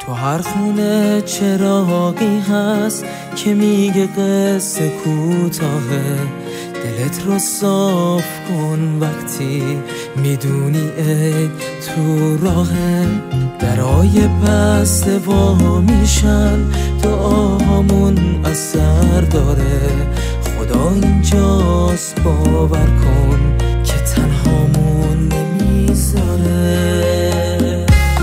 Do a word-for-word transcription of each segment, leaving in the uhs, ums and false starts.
تو هر خونه چراغی هست که میگه قصه کوتاهه. دلت رو صاف کن وقتی میدونی عید تو راهه. درای بسته وا میشن، دعاهامون اثر داره. خدا اینجاست، باور کن که تنهامون نمیذاره.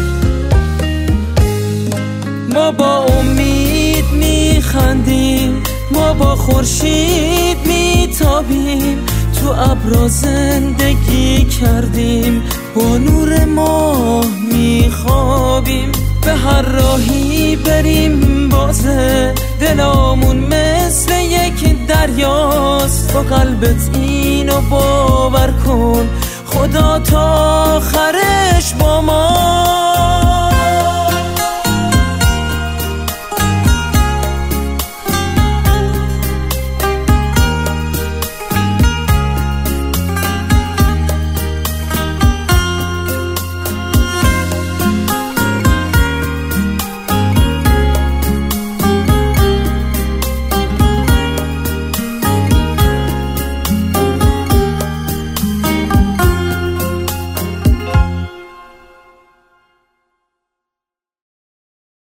ما با امید میخندیم، ما با خورشید میتابیم. تو ابرا زندگی کردیم، با نور ماه میخوابیم. به هر راهی بریم بازه، دلامون مثل یک دریاست. با قلبت اینو باور کن، خدا تا آخرش با ما.